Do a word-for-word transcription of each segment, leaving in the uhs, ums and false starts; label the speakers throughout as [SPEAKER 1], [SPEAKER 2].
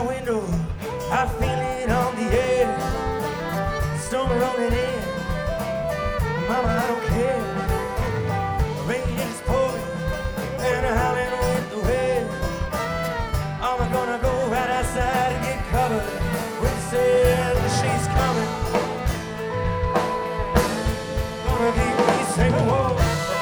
[SPEAKER 1] window, I feel it on the air. Storm rolling in, mama, I don't care. Rain is pouring and a howling with the wind. I'm gonna go right outside and get covered with sand. She's coming, gonna keep me safe and warm.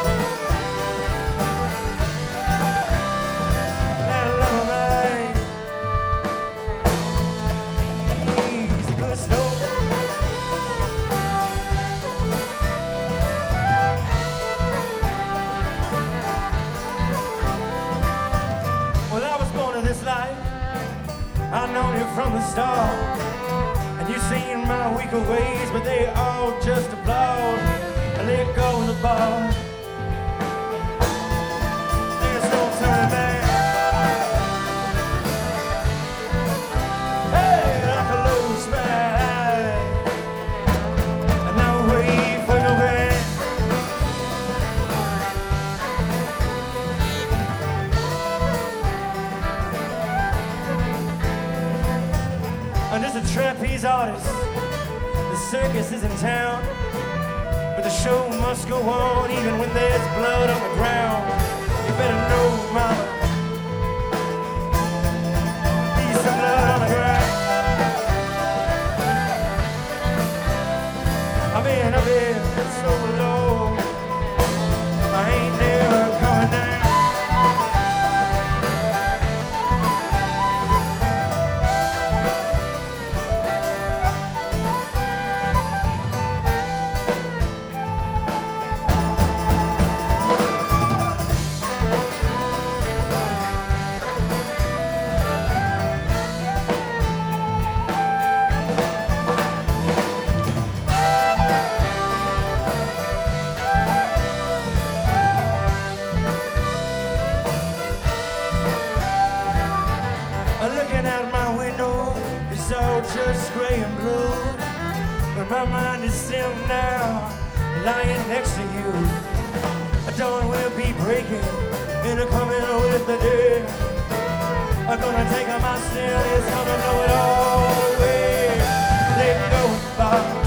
[SPEAKER 1] I known you from the start, and you seen my weaker ways, but they all just applaud and let go of the bar. There's no turning back. Hey, like a low spike, and now wait for your back. I'm just a trapeze artist. The circus is in town, but the show must go on even when there's blood on the ground. You better know, mama, need some blood on the ground. I've been up here so low, I ain't never coming down. Looking out my window, it's all just gray and blue. But my mind is still now, lying next to you. A dawn will be breaking, and a coming with the day. I'm gonna take on my still, it's gonna know it all the way. Let go, Bob.